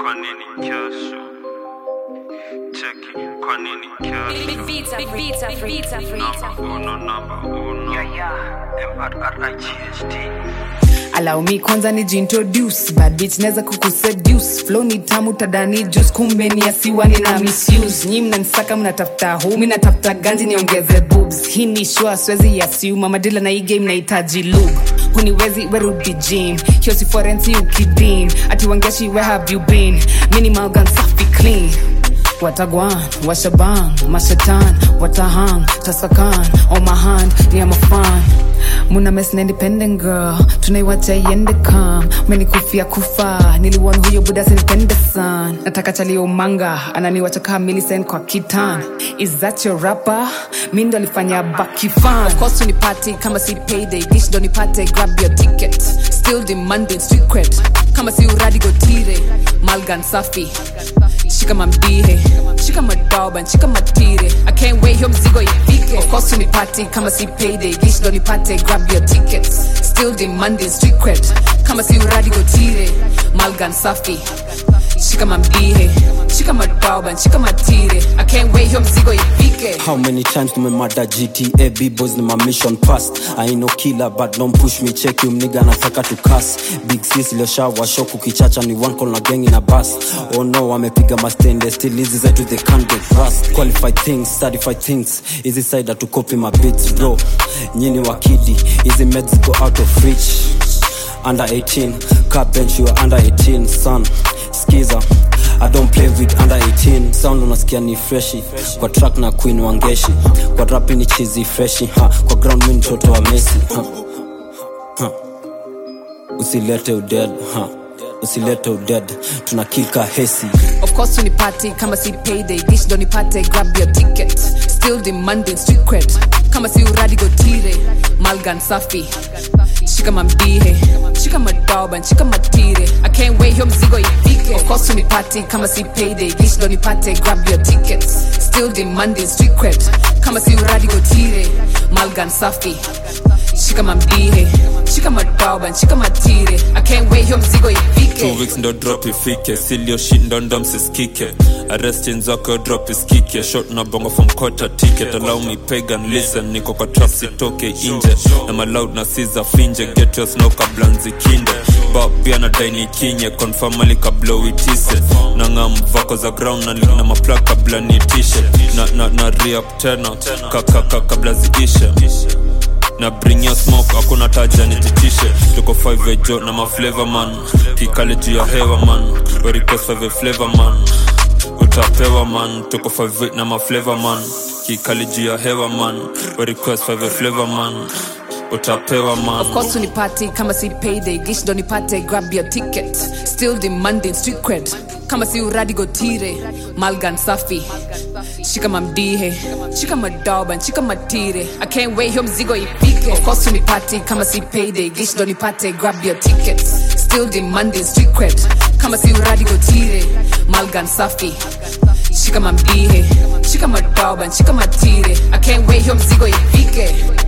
kwa nini kesho? Cheki kwa nini kesho? Number uno. MRRIGHT. Allow me kwanza nijiintroduce. Bad bitch neza kukuseduce. Flow ni tamu tadani juice. Kumbe ni asiwa nina misuse. Nyi mnanisaka mnatafuta huu. Mimi natafuta ganji niongeze boobs. Hii ni sure siwezi assume. Madila na hii game nahitaji lube. Huniwezi werudi gym. Hiyo si forensi ukidim. Ati wangeshi where have you been? Minimal gun safi clean. Watagwan, washabang, mashatan, watahang, tasakan, on my hand, ni I'm a fan. Muna mess na independent girl, tunaiwacha iende calm. Meni kufia kufa, niliwon huyo buda sinipende san. Nataka chali umanga, ananiwacha kama Millicent kwa kitan. Is that your rapper? Mindo alifanya baki fan. Of course unipati, kama si payday, dish do nipate, grab your ticket. Still demanding street cred, kama si uradi go tire. Malgan safi, shika mamdihe, shika madoban, shika matire. I can't wait, hiyo mzigo ifike. Of course unipati, kama si payday, dish do nipate, grab your tickets. Still demanding street cred, kama si uradi go tire. Malgan safi, shika mamdihe, shika madoban, shika matire. I can't wait, hiyo mzigo ifike. How many times tumemada GTA B-boys ni my mission past. I ain't no killer but don't push me, check you mniga nataka to cuss. Big sis leo shawa shoku kichacha ni one call na gang in a bus. Oh no wamepiga mastende still easy zetu they can't get rust. Qualified things, certified things, easy side to copy my beats bro. Nyini wakidi, easy meds go out of reach. Under 18, car bench you are under 18 son. Skiza, I don't play with under 18. Sound unasikia ni freshi. Kwa track na Queen Wangeshi. Kwa rap ni cheesy freshi. Kwa ground mimi mtoto wa Messi. Usilete uded. Usilete uded. Tunakika hesi. Of course unipati, kama si payday, dish do nipate, grab your ticket. Still demanding street cred, kama si uradi go tire. Malgan safi, shika mamdihe, shika madoban, shika matire. I can't wait, hiyo mzigo ifike. Of course unipati, kama si payday, dish do nipate, grab your tickets. Still demanding street cred, kama si uradi go tire. Malgan safi, shika mamdihe, shika madoban, shika matire. I can't wait, hiyo mzigo ifike. 2 weeks ndo drop ifike, seal your shit ndo msiskike. Arrestin zako drop iskike, short na bongo from quarter ticket. Allow me pagan listen, niko kwa trap sitoke inje. Na maloud na siza finje, get your snow kabla nzikinde. Bop pia na daini kinye, confirm alika blow itise. Na ngam vako za ground na link na maplug kabla nitishe. Na re-up tena, kabla ziishe. Na bring your smoke, hakuna taja nititishe. Tuko 5 ejo na ma flavor man. Kikale juu ya hewa man. We request 5 flavor man. Utapewa man. Tuko 5 na ma flavor man. Kikale juu ya hewa man. We request 5 flavor man. Utapewa man. Of course unipati, kama si payday, dish do nipate, grab your ticket. Still demanding street cred, kama si uradi go tire. Malgan safi, shika mamdihe, shika madoban, shika matire. I can't wait, hiyo mzigo ifike. Of course unipati, kama si payday, dish do nipate, grab your tickets. Still demanding street cred, kama si uradi go tire. Malgan safi, shika mamdihe, shika madoban, shika matire. I can't wait, hiyo mzigo ifike.